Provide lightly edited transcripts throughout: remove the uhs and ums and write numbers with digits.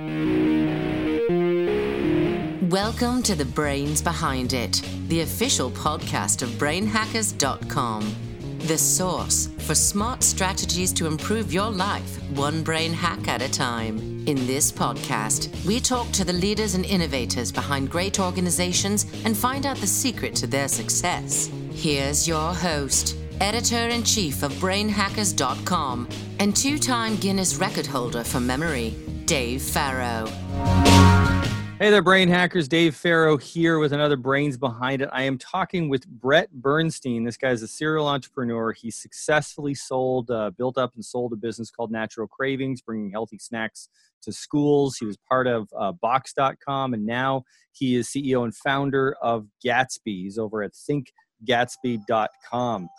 Welcome to The Brains Behind It, the official podcast of brainhackers.com, the source for smart strategies to improve your life, one brain hack at a time. In this podcast, we talk to the leaders and innovators behind great organizations and find out the secret to their success. Here's your host, editor-in-chief of brainhackers.com and two-time Guinness record holder for memory, Dave Farrow. Hey there, Brain Hackers. Dave Farrow here with another Brains Behind It. I am talking with Brett Bernstein. This guy's a serial entrepreneur. He successfully built up and sold a business called Natural Cravings, bringing healthy snacks to schools. He was part of Box.com, and now he is CEO and founder of Gatsby. He's over at thinkgatsby.com.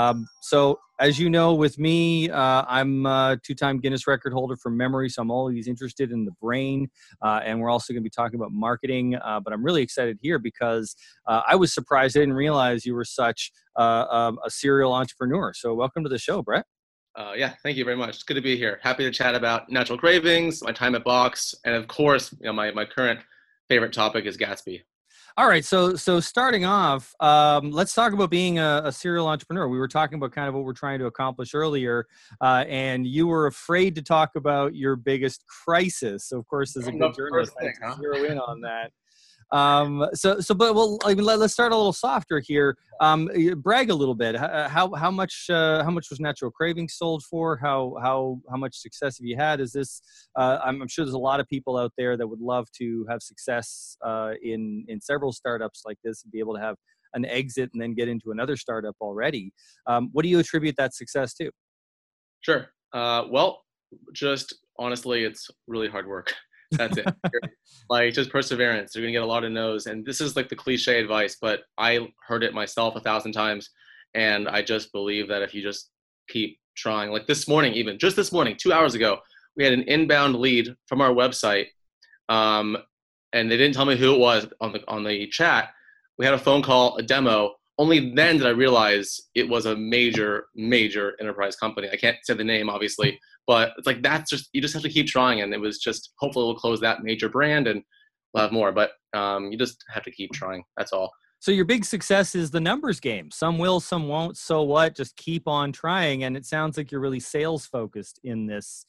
So as you know, with me, I'm a two-time Guinness record holder for memory, so I'm always interested in the brain, and we're also going to be talking about marketing, but I'm really excited here because I was surprised. I didn't realize you were such a serial entrepreneur. So welcome to the show, Brett. Yeah, thank you very much. It's good to be here. Happy to chat about Natural Cravings, my time at Box, and of course, my current favorite topic is Gatsby. All right, so starting off, let's talk about being a serial entrepreneur. We were talking about kind of what we're trying to accomplish earlier, and you were afraid to talk about your biggest crisis. So, of course, as a good journalist, I have to zero in on that. Let's start a little softer here. Brag a little bit. How much was Natural Cravings sold for? How much success have you had? Is this? I'm sure there's a lot of people out there that would love to have success in several startups like this and be able to have an exit and then get into another startup already. What do you attribute that success to? Sure. Well, just honestly, it's really hard work. That's it. Like, just perseverance. You're going to get a lot of no's. And this is like the cliche advice, but I heard it myself 1,000 times. And I just believe that if you just keep trying, like this morning, 2 hours ago, we had an inbound lead from our website. And they didn't tell me who it was on the chat. We had a phone call, a demo. Only then did I realize it was a major, major enterprise company. I can't say the name, obviously, but it's like, you just have to keep trying. And it was just, hopefully we'll close that major brand and we'll have more, but you just have to keep trying. That's all. So your big success is the numbers game. Some will, some won't. So what? Just keep on trying. And it sounds like you're really sales focused in this,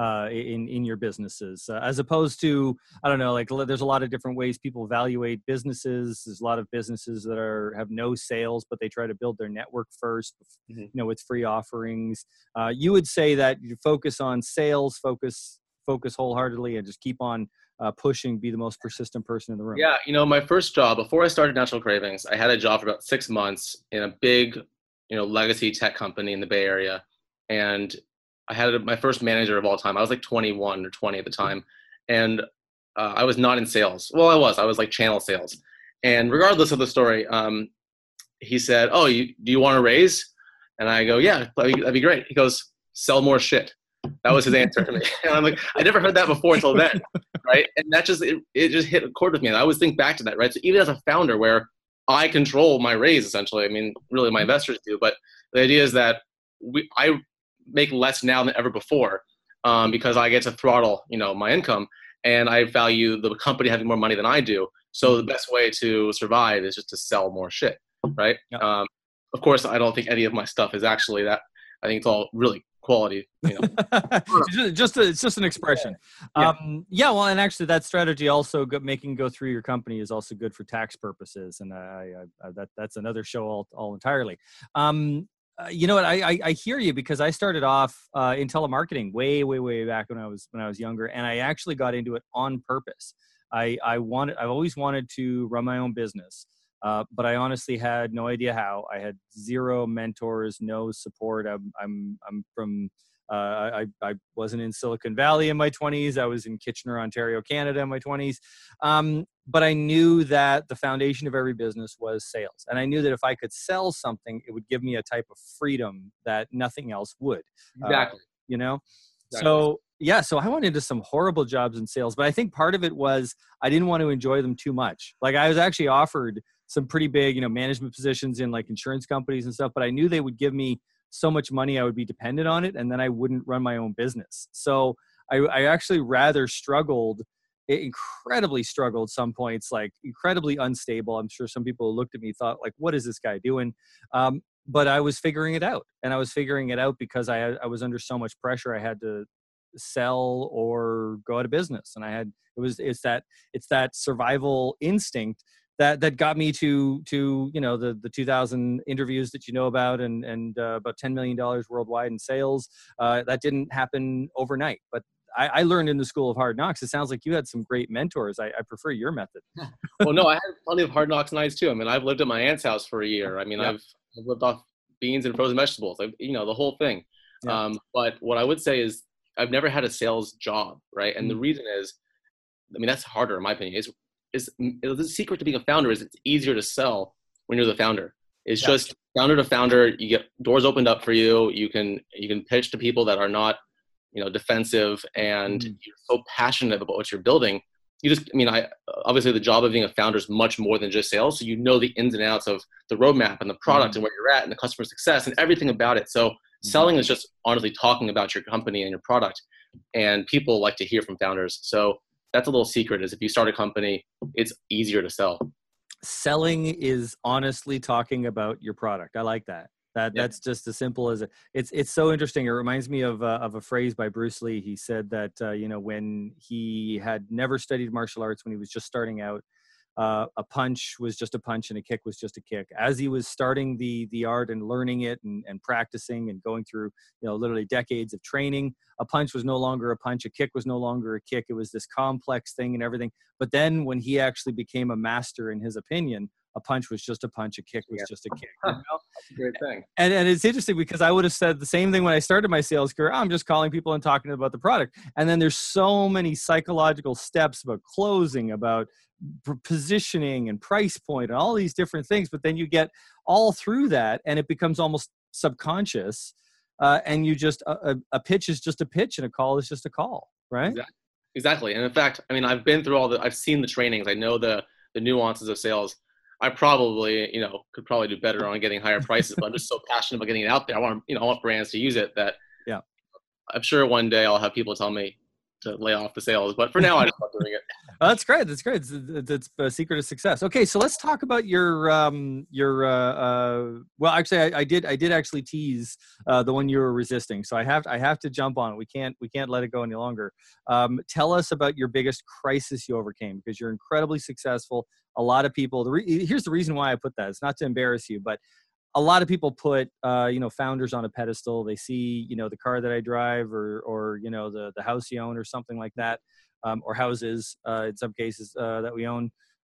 in your businesses, as opposed to, I don't know, like there's a lot of different ways people evaluate businesses. There's a lot of businesses that have no sales, but they try to build their network first, with free offerings. You would say that you focus on sales, focus wholeheartedly, and just keep on pushing, be the most persistent person in the room. Yeah. My first job before I started Natural Cravings, I had a job for about 6 months in a big, legacy tech company in the Bay Area. And I had my first manager of all time. I was like 21 or 20 at the time. And I was not in sales. Well, I was like channel sales. And regardless of the story, he said, "Oh, do you want a raise?" And I go, "Yeah, that'd be great." He goes, "Sell more shit." That was his answer to me. And I'm like, I never heard that before until then. Right. And that it just hit a chord with me. And I always think back to that. Right. So even as a founder where I control my raise, essentially, I mean, really my investors do, but the idea is that I make less now than ever before because I get to throttle, my income, and I value the company having more money than I do. So the best way to survive is just to sell more shit, right? Yep. Of course, I don't think any of my stuff is actually that. I think it's all really quality. It's just an expression. Well, and actually, that strategy also making go through your company is also good for tax purposes, and that's another show all entirely. You know what? I hear you, because I started off in telemarketing way back when I was younger, and I actually got into it on purpose. I've always wanted to run my own business, but I honestly had no idea how. I had zero mentors, no support. I'm from I wasn't in Silicon Valley in my 20s. I was in Kitchener, Ontario, Canada in my 20s. But I knew that the foundation of every business was sales. And I knew that if I could sell something, it would give me a type of freedom that nothing else would. Exactly. Exactly. So I went into some horrible jobs in sales, but I think part of it was I didn't want to enjoy them too much. Like, I was actually offered some pretty big, management positions in like insurance companies and stuff, but I knew they would give me so much money I would be dependent on it, and then I wouldn't run my own business. So I actually rather struggled, incredibly struggled some points, like incredibly unstable. I'm sure some people who looked at me thought like, what is this guy doing? But I was figuring it out, and I was figuring it out because I was under so much pressure. I had to sell or go out of business, and it's that survival instinct that got me to the 2000 interviews that you know about, and about $10 million worldwide in sales. That didn't happen overnight, but I learned in the School of Hard Knocks. It sounds like you had some great mentors. I prefer your method. Well, no, I had plenty of Hard Knocks nights too. I mean, I've lived at my aunt's house for a year. I mean, I've lived off beans and frozen vegetables, the whole thing. Yeah. But what I would say is I've never had a sales job, right? And the reason is, I mean, that's harder in my opinion. The secret to being a founder is it's easier to sell when you're the founder. It's just founder to founder. You get doors opened up for you. You can pitch to people that are not, defensive, and you're so passionate about what you're building. Obviously the job of being a founder is much more than just sales. So you know the ins and outs of the roadmap and the product and where you're at and the customer success and everything about it. So selling is just honestly talking about your company and your product, and people like to hear from founders. So that's a little secret, is if you start a company, it's easier to sell. Selling is honestly talking about your product. I like that. That's just as simple as it's so interesting. It reminds me of a phrase by Bruce Lee. He said that, when he had never studied martial arts, when he was just starting out, a punch was just a punch and a kick was just a kick. As he was starting the art and learning it and practicing and going through, literally decades of training, a punch was no longer a punch, a kick was no longer a kick. It was this complex thing and everything. But then when he actually became a master, in his opinion, a punch was just a punch, a kick was just a kick. That's a great thing. And it's interesting because I would have said the same thing when I started my sales career. I'm just calling people and talking about the product. And then there's so many psychological steps about closing, about positioning and price point and all these different things. But then you get all through that and it becomes almost subconscious. And you just, a pitch is just a pitch and a call is just a call, right? Exactly. And in fact, I mean, I've been through I've seen the trainings. I know the nuances of sales. I probably, could probably do better on getting higher prices, but I'm just so passionate about getting it out there. I want brands to use it that I'm sure one day I'll have people tell me to lay off the sales, but for now I just love doing it. That's great. That's great. It's a secret of success. Okay. So let's talk about well, actually I did actually tease the one you were resisting. So I have to jump on it. We can't let it go any longer. Tell us about your biggest crisis you overcame, because you're incredibly successful. A lot of people, here's the reason why I put that. It's not to embarrass you, but a lot of people put, founders on a pedestal. They see, the car that I drive or the house you own or something like that, or houses in some cases that we own,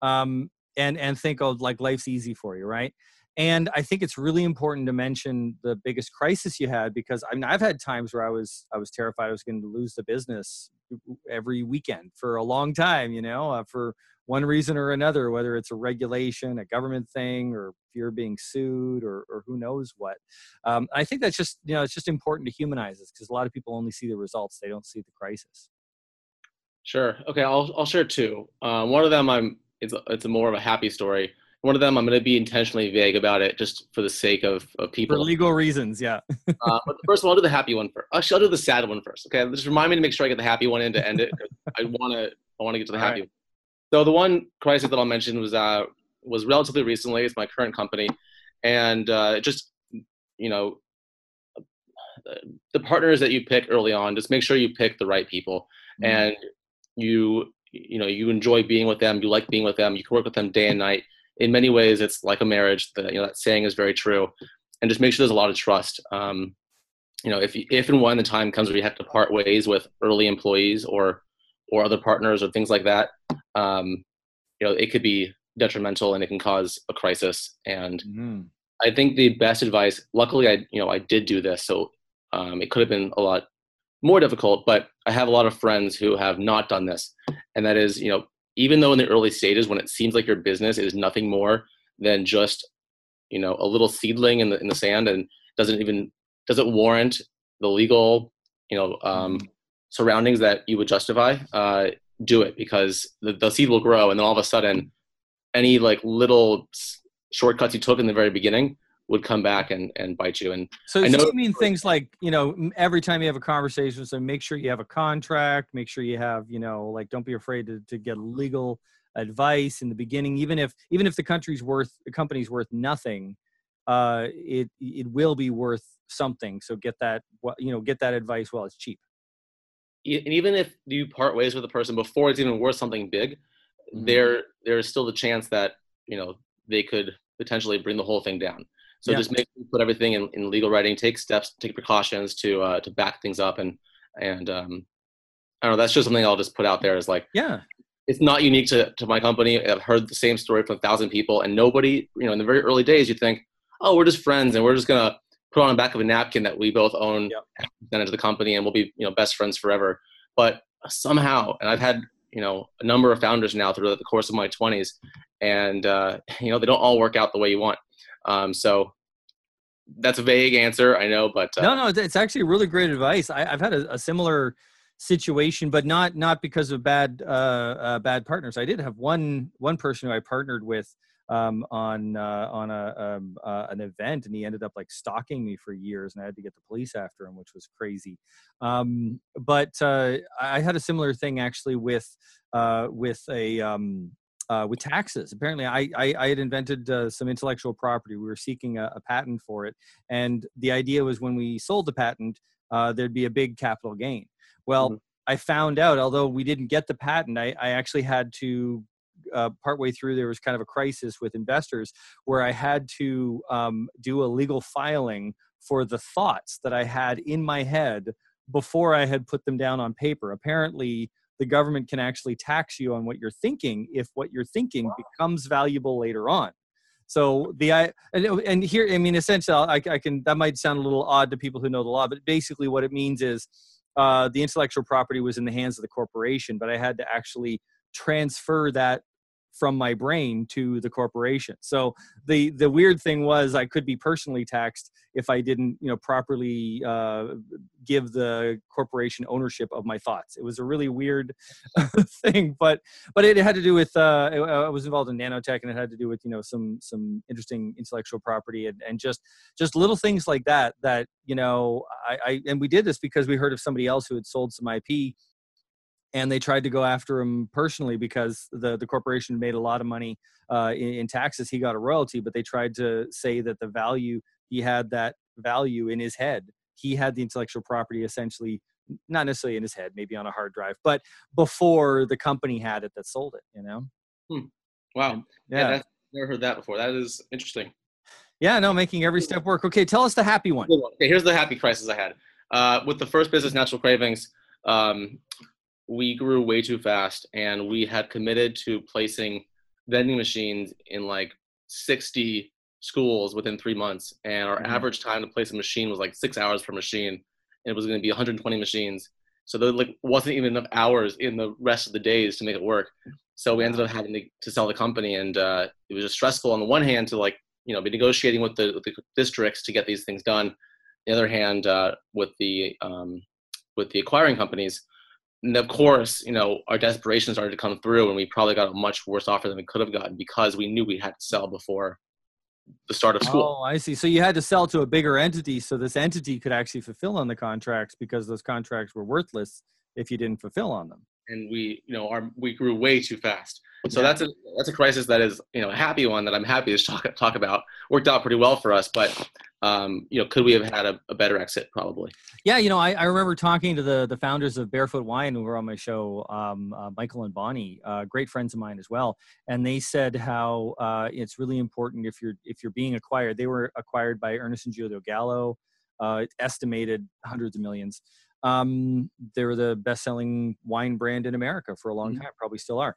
and think, oh, like life's easy for you, right? And I think it's really important to mention the biggest crisis you had, because I've had times where I was terrified I was going to lose the business every weekend for a long time, for one reason or another, whether it's a regulation, a government thing, or fear of being sued, or who knows what. I think that's just, it's just important to humanize this, because a lot of people only see the results. They don't see the crisis. Sure. Okay. I'll share two. One of them it's a more of a happy story. One of them, I'm going to be intentionally vague about it just for the sake of people. For legal reasons, yeah. But the first one, I'll do the happy one first. Actually, I'll do the sad one first. Okay, just remind me to make sure I get the happy one in to end it. I want to get to the happy one. So the one crisis that I'll mention was relatively recently. It's my current company, and the partners that you pick early on, just make sure you pick the right people, and you enjoy being with them. You like being with them. You can work with them day and night. In many ways, it's like a marriage. That saying is very true, and just make sure there's a lot of trust. If and when the time comes where you have to part ways with early employees or other partners or things like that, it could be detrimental and it can cause a crisis. And I think the best advice, luckily, I did do this, so it could have been a lot more difficult. But I have a lot of friends who have not done this, and that is, even though in the early stages when it seems like your business is nothing more than just, a little seedling in the sand and doesn't warrant the legal, surroundings that you would justify, do it, because the seed will grow. And then all of a sudden, any little shortcuts you took in the very beginning would come back and bite you. And so I know you mean things like, every time you have a conversation, so make sure you have a contract, make sure you have, like, don't be afraid to get legal advice in the beginning, even if the company's worth nothing, it will be worth something. So get that advice while it's cheap. And even if you part ways with a person before it's even worth something big, there is still the chance that they could potentially bring the whole thing down. So just make sure you put everything in legal writing, take steps, take precautions to back things up, and I don't know. That's just something I'll just put out there as like, it's not unique to my company. I've heard the same story from 1,000 people, and nobody, in the very early days, you think, oh, we're just friends and we're just gonna put on the back of a napkin that we both own a percentage of the company and we'll be best friends forever. But somehow, and I've had a number of founders now throughout the course of my 20s, and they don't all work out the way you want. So that's a vague answer, I know, but no, it's actually really great advice. I've had a similar situation, but not because of bad partners. I did have one person who I partnered with on an event, and he ended up like stalking me for years, and I had to get the police after him, which was crazy. But I had a similar thing actually with taxes. Apparently, I had invented some intellectual property. We were seeking a patent for it, and the idea was when we sold the patent, there'd be a big capital gain. Well, I found out, although we didn't get the patent, I actually had to, partway through, there was kind of a crisis with investors where I had to do a legal filing for the thoughts that I had in my head before I had put them down on paper. Apparently, the government can actually tax you on what you're thinking if what you're thinking becomes valuable later on. So and here, I mean, essentially, that might sound a little odd to people who know the law, but basically what it means is the intellectual property was in the hands of the corporation, but I had to actually transfer that from my brain to the corporation. So the weird thing was I could be personally taxed if I didn't, properly give the corporation ownership of my thoughts. It was a really weird thing, but it had to do with I was involved in nanotech, and it had to do with some interesting intellectual property and just little things like that and we did this because we heard of somebody else who had sold some IP. And they tried to go after him personally because the corporation made a lot of money in taxes. He got a royalty, but they tried to say that the value, he had that value in his head. He had the intellectual property essentially, not necessarily in his head, maybe on a hard drive, but before the company had it that sold it, Wow. Yeah, never heard that before. That is interesting. Yeah, no, making every step work. Okay, tell us the happy one. Okay, here's the happy crisis I had. With the first business, Natural Cravings, we grew way too fast, and we had committed to placing vending machines in like 60 schools within 3 months. And our average time to place a machine was like 6 hours per machine. And it was going to be 120 machines. So there wasn't even enough hours in the rest of the days to make it work. So we ended up having to sell the company. And it was just stressful on the one hand to be negotiating with the districts to get these things done. On the other hand, with the acquiring companies. And of course, our desperation started to come through, and we probably got a much worse offer than we could have gotten because we knew we had to sell before the start of school. Oh, I see. So you had to sell to a bigger entity so this entity could actually fulfill on the contracts because those contracts were worthless if you didn't fulfill on them. And we grew way too fast. So that's a crisis that is, a happy one that I'm happy to talk about. Worked out pretty well for us, but could we have had a better exit? Probably. Yeah, I remember talking to the founders of Barefoot Wine who were on my show, Michael and Bonnie, great friends of mine as well, and they said how it's really important if you're being acquired. They were acquired by Ernest and Julio Gallo, estimated hundreds of millions. They were the best-selling wine brand in America for a long time, probably still are.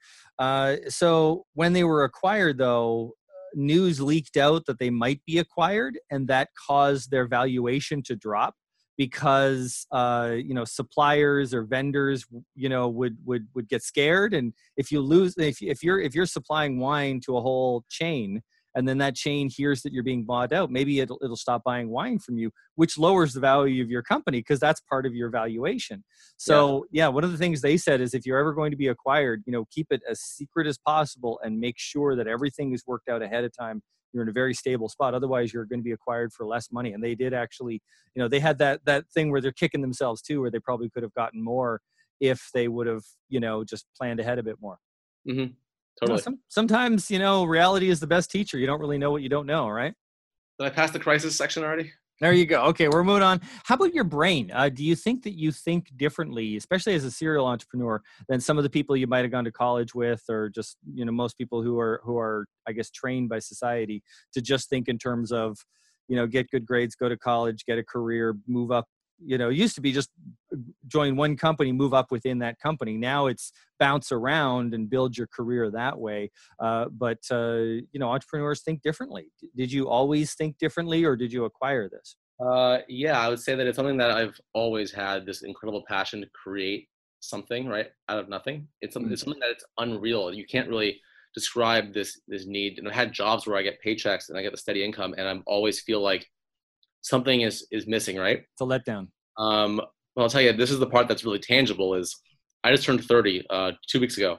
So when they were acquired, though, news leaked out that they might be acquired, and that caused their valuation to drop because suppliers or vendors would get scared, and if you're supplying wine to a whole chain, and then that chain hears that you're being bought out, maybe it'll stop buying wine from you, which lowers the value of your company because that's part of your valuation. So one of the things they said is if you're ever going to be acquired, keep it as secret as possible and make sure that everything is worked out ahead of time you're in a very stable spot. Otherwise, you're going to be acquired for less money. And they did actually, they had that thing where they're kicking themselves too, where they probably could have gotten more if they would have, just planned ahead a bit more. Mm-hmm. Totally. Sometimes, reality is the best teacher. You don't really know what you don't know, right? Did I pass the crisis section already? There you go. Okay, we're moving on. How about your brain? Do you think that you think differently, especially as a serial entrepreneur, than some of the people you might have gone to college with, or just most people who are I guess trained by society to just think in terms of get good grades, go to college, get a career, move up. It used to be just join one company, move up within that company. Now it's bounce around and build your career that way. But entrepreneurs think differently. Did you always think differently, or did you acquire this? Yeah, I would say that it's something that I've always had this incredible passion to create something right out of nothing. It's something that it's unreal. You can't really describe this need. And I've had jobs where I get paychecks and I get the steady income, and I always feel like something is missing, right? It's a letdown. Well, I'll tell you, this is the part that's really tangible. Is I just turned 30 2 weeks ago,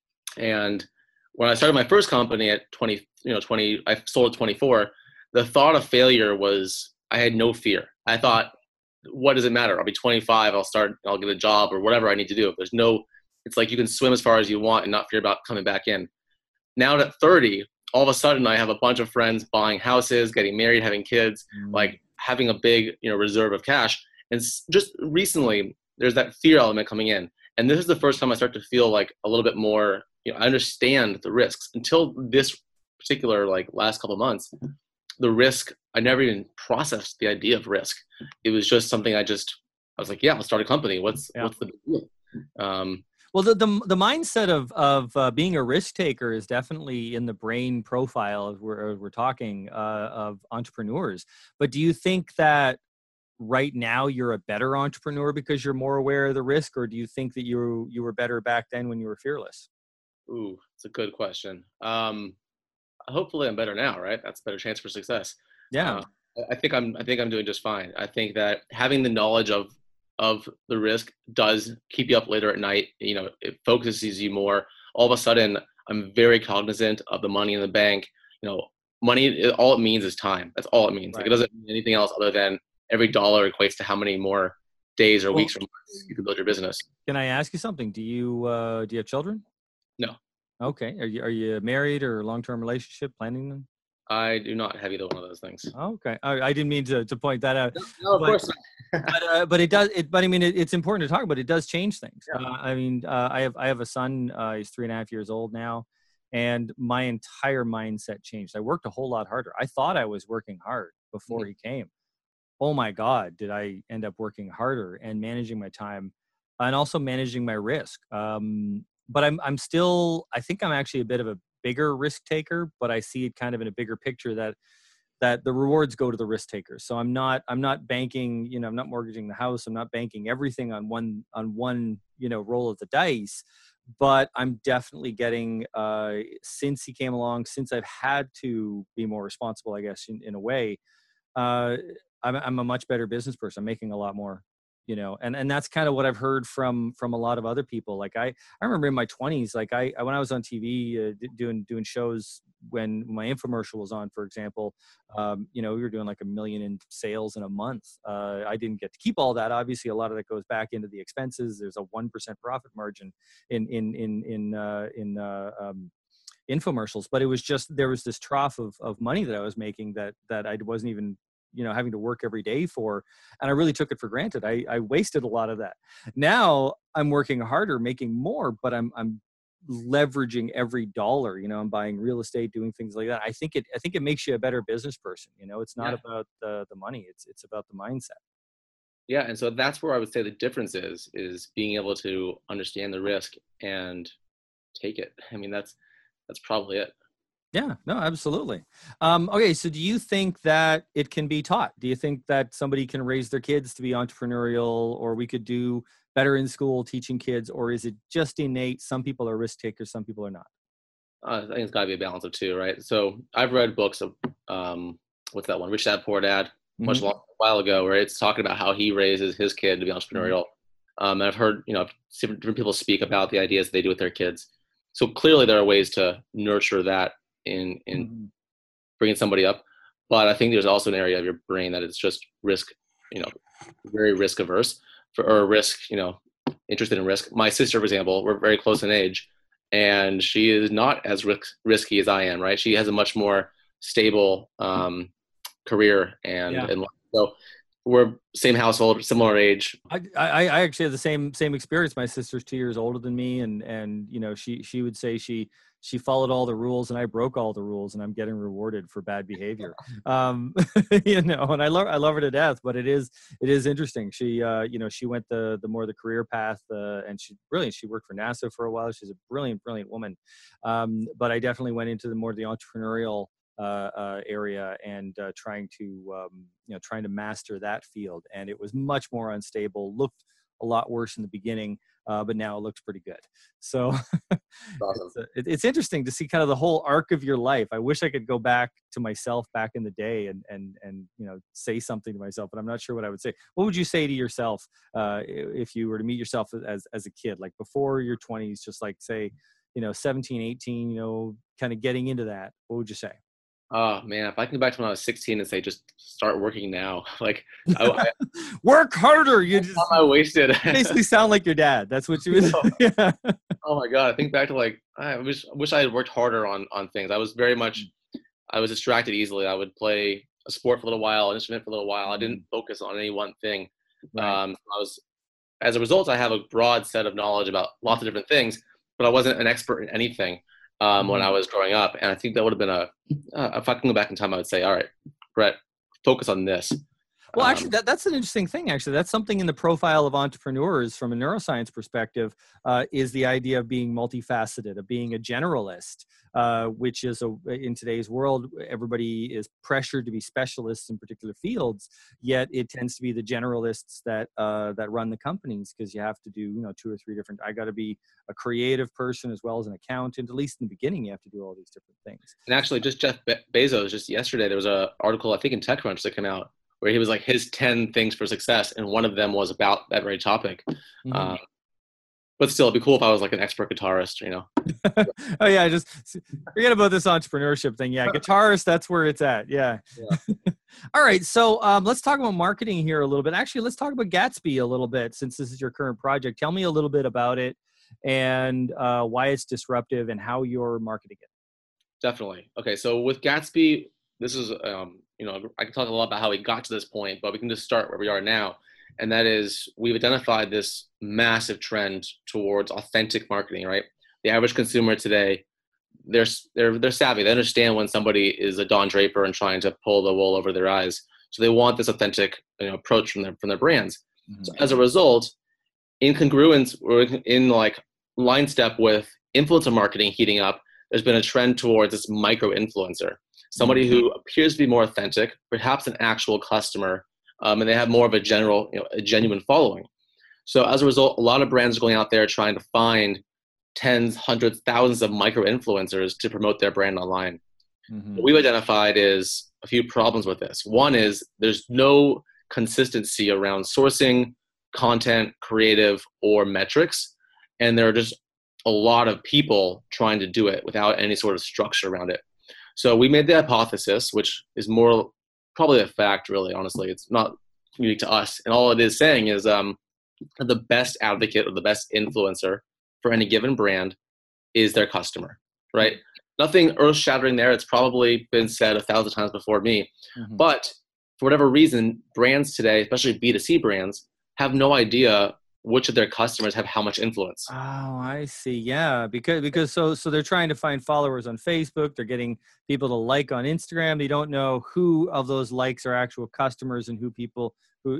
and when I started my first company at 20, I sold at 24. The thought of failure I had no fear. I thought, what does it matter? I'll be 25. I'll get a job or whatever I need to do. It's like you can swim as far as you want and not fear about coming back in. Now at 30, all of a sudden I have a bunch of friends buying houses, getting married, having kids, like having a big, reserve of cash. And just recently there's that fear element coming in. And this is the first time I start to feel like a little bit more, I understand the risks. Until this particular last couple of months, the risk, I never even processed the idea of risk. It was just something I was like, yeah, I'll start a company. What's the big deal? Well, the mindset of being a risk taker is definitely in the brain profile as we're talking of entrepreneurs. But do you think that right now you're a better entrepreneur because you're more aware of the risk, or do you think that you were better back then when you were fearless? Ooh, it's a good question. Hopefully I'm better now, right? That's a better chance for success. Yeah. I think I'm doing just fine. I think that having the knowledge of the risk does keep you up later at night. It focuses you more. All of a sudden, I'm very cognizant of the money in the bank. Money, all it means is time. That's all it means. Right. It doesn't mean anything else other than every dollar equates to how many more days or weeks or months you can build your business. Can I ask you something? Do you have children? No. Okay. Are you married or long-term relationship, planning them? I do not have either one of those things. Okay. I didn't mean to point that out. No, of course not. but it does. But I mean, it's important to talk about. It does change things. Yeah. I have a son. He's 3.5 years old now, and my entire mindset changed. I worked a whole lot harder. I thought I was working hard before he came. Oh my God, did I end up working harder and managing my time, and also managing my risk. But I'm still. I think I'm actually a bit of a bigger risk taker, but I see it kind of in a bigger picture that the rewards go to the risk takers. So I'm not banking, I'm not mortgaging the house. I'm not banking everything on one, roll of the dice, but I'm definitely getting, since he came along, since I've had to be more responsible, I guess, in a way, I'm a much better business person. I'm making a lot more, and that's kind of what I've heard from a lot of other people. Like I remember in my 20s, like when I was on TV doing shows, when my infomercial was on, for example, we were doing like $1 million in sales in a month. I didn't get to keep all that. Obviously, a lot of that goes back into the expenses. There's a 1% profit margin in infomercials, but it was just, there was this trough of money that I was making that I wasn't even having to work every day for. And I really took it for granted. I wasted a lot of that. Now I'm working harder, making more, but I'm leveraging every dollar. I'm buying real estate, doing things like that. I think it makes you a better business person. It's not about the money. It's about the mindset. Yeah. And so that's where I would say the difference is being able to understand the risk and take it. I mean, that's probably it. Yeah, no, absolutely. Okay, so do you think that it can be taught? Do you think that somebody can raise their kids to be entrepreneurial, or we could do better in school teaching kids, or is it just innate? Some people are risk takers, some people are not. I think it's got to be a balance of two, right? So I've read books of, what's that one? Rich Dad, Poor Dad, a while ago, where it's talking about how he raises his kid to be entrepreneurial. And I've heard, different people speak about the ideas they do with their kids. So clearly there are ways to nurture that in bringing somebody up. But I think there's also an area of your brain that it's just risk, very risk averse or risk, interested in risk. My sister, for example, we're very close in age, and she is not as risky as I am, right? She has a much more stable career and life. So we're same household, similar age. I actually have the same experience. My sister's 2 years older than me, and she would say she followed all the rules and I broke all the rules, and I'm getting rewarded for bad behavior. And I love her to death, but it is interesting. She she went the more the career path, and she's brilliant. She worked for NASA for a while. She's a brilliant woman. But I definitely went into the entrepreneurial area and trying to master that field, and it was much more unstable, looked a lot worse in the beginning, but now it looks pretty good. So Awesome. it's interesting to see kind of the whole arc of your life. I wish I could go back to myself back in the day and say something to myself, but I'm not sure what I would say. What would you say to yourself if you were to meet yourself as a kid, like before your 20s, just like say 17, 18, kind of getting into that? What would you say? Oh man, if I can go back to when I was 16 and say, just start working now. Like, work harder. You just I wasted. basically sound like your dad. That's what you was. Yeah. Oh my God. I think back to I wish I had worked harder on things. I was distracted easily. I would play a sport for a little while, an instrument for a little while. I didn't focus on any one thing. Right. As a result, I have a broad set of knowledge about lots of different things, but I wasn't an expert in anything. When I was growing up. And I think that would have been if I can go back in time, I would say, all right, Brett, focus on this. Well, actually, that's an interesting thing. Actually, that's something in the profile of entrepreneurs from a neuroscience perspective, is the idea of being multifaceted, of being a generalist, which is in today's world, everybody is pressured to be specialists in particular fields. Yet it tends to be the generalists that run the companies, because you have to do 2 or 3 different. I got to be a creative person as well as an accountant. At least in the beginning, you have to do all these different things. And actually, just Jeff Bezos, just yesterday, there was an article I think in TechCrunch that came out, where he was like his 10 things for success, and one of them was about that very topic. Mm-hmm. But still, it'd be cool if I was like an expert guitarist, Oh yeah, just forget about this entrepreneurship thing. Yeah, guitarist, that's where it's at. Yeah. All right, so let's talk about marketing here a little bit. Actually, let's talk about Gatsby a little bit, since this is your current project. Tell me a little bit about it and why it's disruptive and how you're marketing it. Definitely. Okay, so with Gatsby, this is I can talk a lot about how we got to this point, but we can just start where we are now. And that is, we've identified this massive trend towards authentic marketing, right? The average consumer today, they're savvy. They understand when somebody is a Don Draper and trying to pull the wool over their eyes. So they want this authentic approach from their brands. Mm-hmm. So as a result, in congruence or in line step with influencer marketing heating up, there's been a trend towards this micro influencer. Somebody who appears to be more authentic, perhaps an actual customer, and they have more of a genuine following. So as a result, a lot of brands are going out there trying to find tens, hundreds, thousands of micro influencers to promote their brand online. Mm-hmm. What we've identified is a few problems with this. One is there's no consistency around sourcing, content, creative, or metrics, and there are just a lot of people trying to do it without any sort of structure around it. So we made the hypothesis, which is more probably a fact, really, honestly. It's not unique to us. And all it is saying is the best advocate or the best influencer for any given brand is their customer, right? Nothing earth-shattering there. It's probably been said 1,000 times before me. Mm-hmm. But for whatever reason, brands today, especially B2C brands, have no idea which of their customers have how much influence. Oh, I see. Yeah, because so they're trying to find followers on Facebook. They're getting people to like on Instagram. They don't know who of those likes are actual customers and who people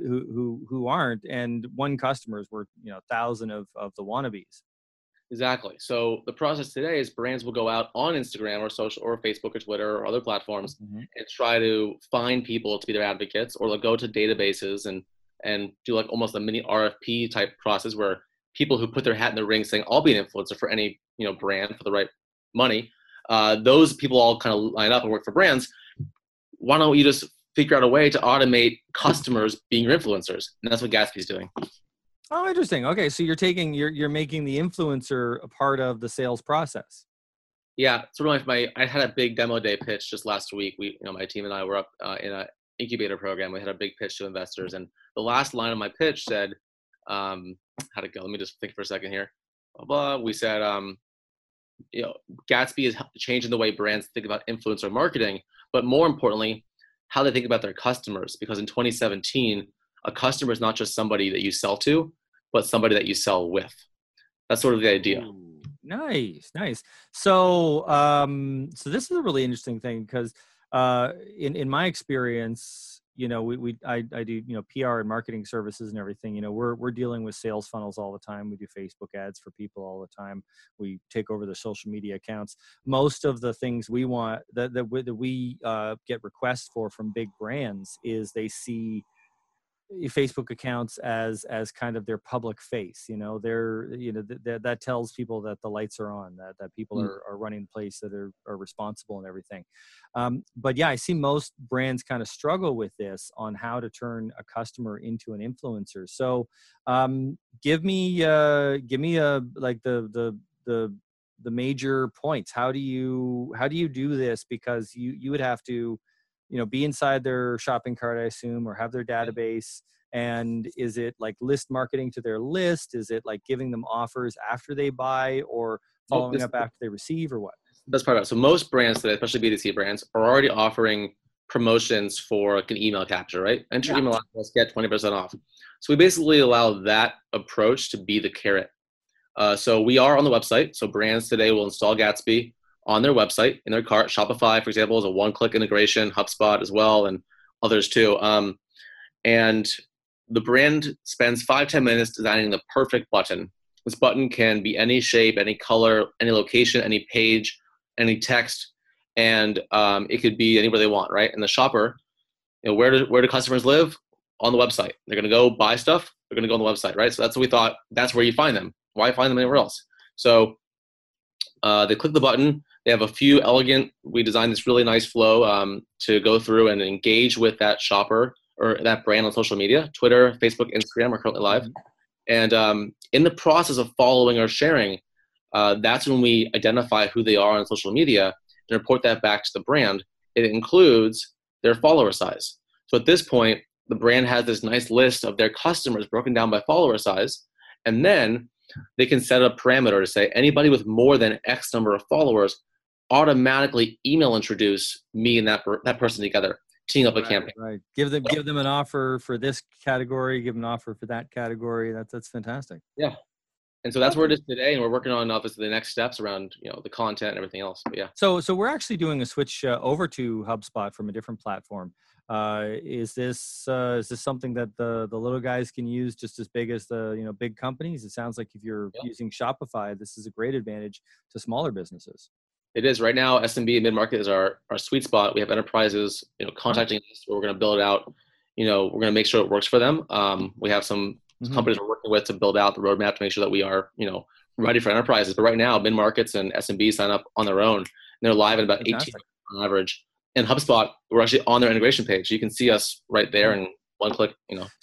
who aren't. And one customer is worth 1,000 of the wannabes. Exactly. So the process today is brands will go out on Instagram or social or Facebook or Twitter or other platforms and try to find people to be their advocates, or they'll go to databases and do almost a mini RFP type process where people who put their hat in the ring saying, I'll be an influencer for any brand for the right money. Those people all kind of line up and work for brands. Why don't you just figure out a way to automate customers being your influencers? And that's what Gatsby's doing. Oh, interesting. Okay, so you're making the influencer a part of the sales process. Yeah, sort of I had a big demo day pitch just last week. My team and I were up in a incubator program. We had a big pitch to investors, and the last line of my pitch said, how'd it go? Let me just think for a second here. Blah, blah. We said, Gatsby is changing the way brands think about influencer marketing, but more importantly, how they think about their customers. Because in 2017, a customer is not just somebody that you sell to, but somebody that you sell with. That's sort of the idea. Ooh, nice. So, so this is a really interesting thing because, in my experience, I do, PR and marketing services and everything. We're dealing with sales funnels all the time. We do Facebook ads for people all the time. We take over their social media accounts. Most of the things we want that we get requests for from big brands is they see Facebook accounts as kind of their public face. That tells people that the lights are on, that people are running the place, that are responsible and everything. But yeah, I see most brands kind of struggle with this on how to turn a customer into an influencer. So give me like the major points. How do you do this? Because you would have to be inside their shopping cart, I assume, or have their database. And is it like list marketing to their list? Is it like giving them offers after they buy, or following up after they receive, or what? That's part of it. So most brands today, especially B2C brands, are already offering promotions for like an email capture, right? Enter email address, get 20% off. So we basically allow that approach to be the carrot. So we are on the website. So brands today will install Gatsby on their website, in their cart. Shopify, for example, is a one-click integration, HubSpot as well, and others too. And the brand spends 5-10 minutes designing the perfect button. This button can be any shape, any color, any location, any page, any text, and it could be anywhere they want, right? And the shopper, where do customers live? On the website. They're going to go buy stuff. They're going to go on the website, right? So that's what we thought. That's where you find them. Why find them anywhere else? So they click the button. They have a few we designed this really nice flow to go through and engage with that shopper or that brand on social media. Twitter, Facebook, Instagram are currently live. And in the process of following or sharing, that's when we identify who they are on social media and report that back to the brand. It includes their follower size. So at this point, the brand has this nice list of their customers broken down by follower size. And then they can set a parameter to say anybody with more than X number of followers automatically email introduce me and that person together, teeing up a campaign. Right. Give them an offer for this category, give them an offer for that category. That's fantastic. Yeah. And so that's where it is today, and we're working on obviously the next steps around the content and everything else. But yeah. So we're actually doing a switch over to HubSpot from a different platform. Is this something that the little guys can use just as big as the big companies? It sounds like if you're using Shopify, this is a great advantage to smaller businesses. It is. Right now, SMB and mid-market is our sweet spot. We have enterprises contacting us. We're going to build it out. We're going to make sure it works for them. We have some companies we're working with to build out the roadmap to make sure that we are ready for enterprises. But right now, mid-markets and SMB sign up on their own, and they're live at about 18 on average. And HubSpot, we're actually on their integration page. You can see us right there in one click.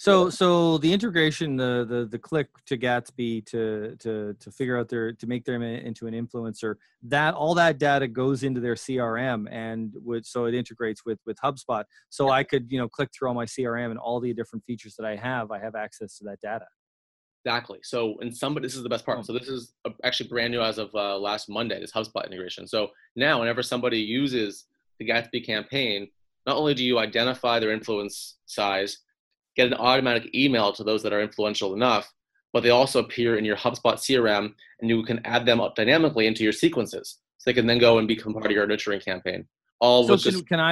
So the integration, the click to Gatsby to figure out to make them into an influencer, that all that data goes into their CRM, and so it integrates with HubSpot. So I could click through all my CRM and all the different features that I have access to that data. Exactly. So this is the best part. So this is actually brand new as of last Monday, this HubSpot integration. So now whenever somebody uses the Gatsby campaign, not only do you identify their influence size, get an automatic email to those that are influential enough, but they also appear in your HubSpot CRM, and you can add them up dynamically into your sequences. So they can then go and become part of your nurturing campaign. Can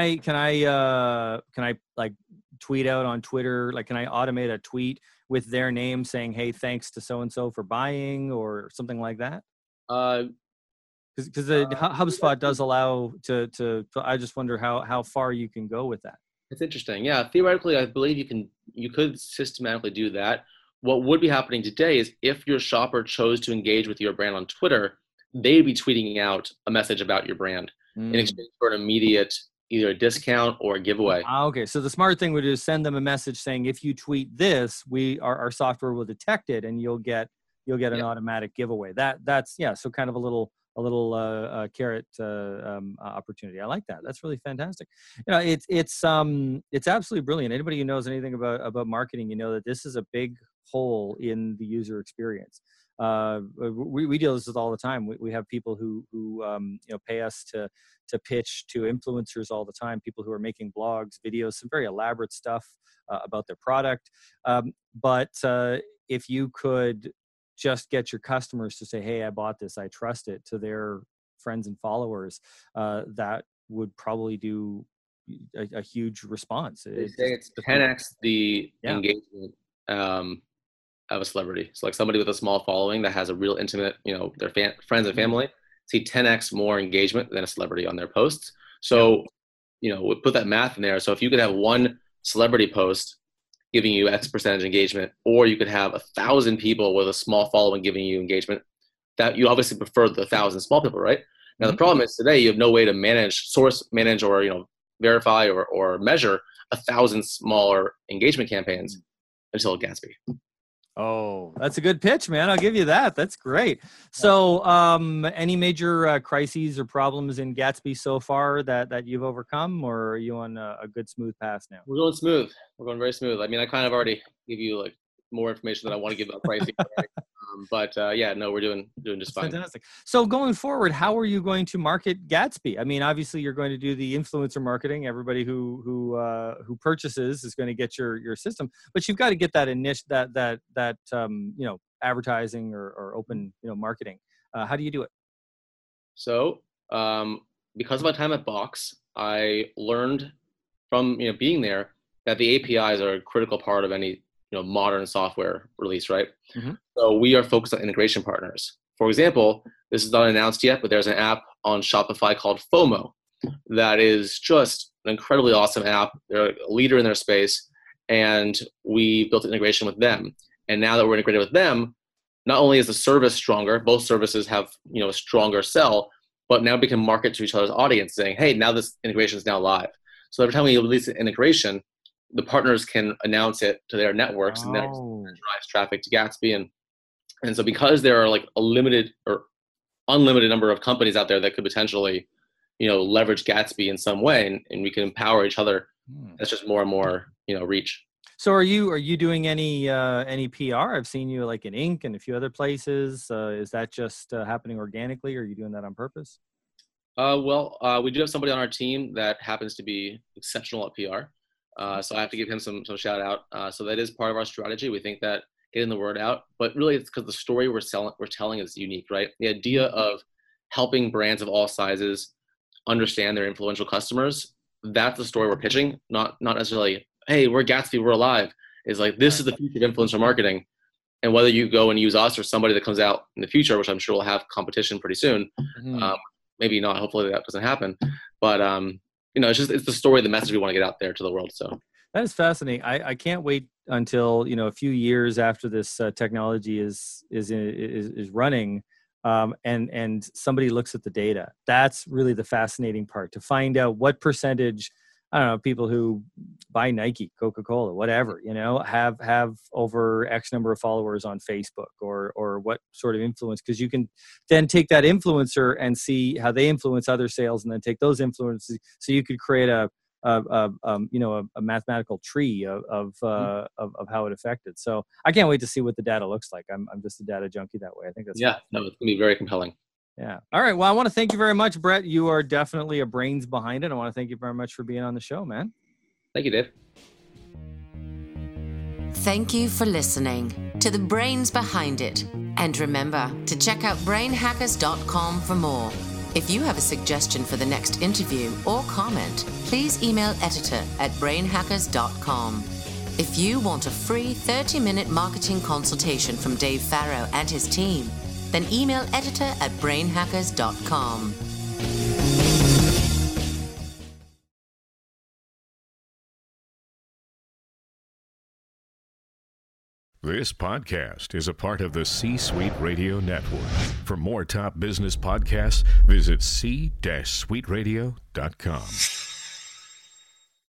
I like tweet out on Twitter? Like, can I automate a tweet with their name saying, "Hey, thanks to so-and-so for buying," or something like that? Because the HubSpot does allow to I just wonder how far you can go with that. It's interesting. Yeah, theoretically, I believe you could systematically do that. What would be happening today is if your shopper chose to engage with your brand on Twitter, they'd be tweeting out a message about your brand in exchange for an immediate either a discount or a giveaway. Okay, so the smart thing would be to send them a message saying, if you tweet this, our software will detect it, and you'll get you'll get an automatic giveaway. That's so kind of a little carrot opportunity. I like that. That's really fantastic. It's absolutely brilliant. Anybody who knows anything about marketing, that this is a big hole in the user experience. We deal with this all the time. We have people who pay us to pitch to influencers all the time. People who are making blogs, videos, some very elaborate stuff about their product. But if you could just get your customers to say, hey, I bought this, I trust it, to their friends and followers, that would probably do a huge responds. They say it's 10x the engagement of a celebrity. So like somebody with a small following that has a real intimate, their friends and family, see 10x more engagement than a celebrity on their posts. So, we put that math in there. So if you could have one celebrity post giving you X percentage engagement, or you could have 1,000 people with a small following giving you engagement, that you obviously prefer the 1,000 small people, right? Now the problem is today you have no way to manage or verify or measure 1,000 smaller engagement campaigns until Gatsby. Oh, that's a good pitch, man. I'll give you that. That's great. So any major crises or problems in Gatsby so far that you've overcome, or are you on a good smooth path now? We're going smooth. We're going very smooth. I mean, I kind of already give you like more information than I want to give about pricing. But we're doing just fine. Fantastic. So going forward, how are you going to market Gatsby? I mean, obviously you're going to do the influencer marketing. Everybody who purchases is going to get your system, but you've got to get that advertising or open marketing. How do you do it? So because of my time at Box, I learned from being there that the APIs are a critical part of any modern software release, right? Mm-hmm. So we are focused on integration partners. For example, this is not announced yet, but there's an app on Shopify called FOMO that is just an incredibly awesome app. They're a leader in their space, and we built an integration with them. And now that we're integrated with them, not only is the service stronger, both services have a stronger sell, but now we can market to each other's audience saying, hey, now this integration is now live. So every time we release an integration, the partners can announce it to their networks, and that drives traffic to Gatsby. And so because there are like a limited or unlimited number of companies out there that could potentially, leverage Gatsby in some way, and we can empower each other, that's just more and more, reach. So are you doing any PR? I've seen you like in Inc. and a few other places. Is that just happening organically, or are you doing that on purpose? We do have somebody on our team that happens to be exceptional at PR. So I have to give him some shout out. So that is part of our strategy. We think that getting the word out, but really it's because the story we're telling is unique, right? The idea of helping brands of all sizes understand their influential customers, that's the story we're pitching, not necessarily, hey, we're Gatsby, we're alive. It's like, this is the future of influencer marketing. And whether you go and use us or somebody that comes out in the future, which I'm sure will have competition pretty soon, maybe not, hopefully that doesn't happen. But it's the story, the message we want to get out there to the world. So that is fascinating. I can't wait until a few years after this technology is running, and somebody looks at the data. That's really the fascinating part, to find out what percentage, I don't know, people who buy Nike, Coca-Cola, whatever, have over X number of followers on Facebook, or what sort of influence, because you can then take that influencer and see how they influence other sales, and then take those influences. So you could create a mathematical tree of how it affected. So I can't wait to see what the data looks like. I'm just a data junkie that way. I think that's it's gonna be very compelling. Yeah. All right. Well, I want to thank you very much, Brett. You are definitely a brains behind it. I want to thank you very much for being on the show, man. Thank you, Dave. Thank you for listening to The Brains Behind It. And remember to check out brainhackers.com for more. If you have a suggestion for the next interview or comment, please email editor@brainhackers.com. If you want a free 30-minute marketing consultation from Dave Farrow and his team, then email editor@brainhackers.com. This podcast is a part of the C-Suite Radio Network. For more top business podcasts, visit c-suiteradio.com.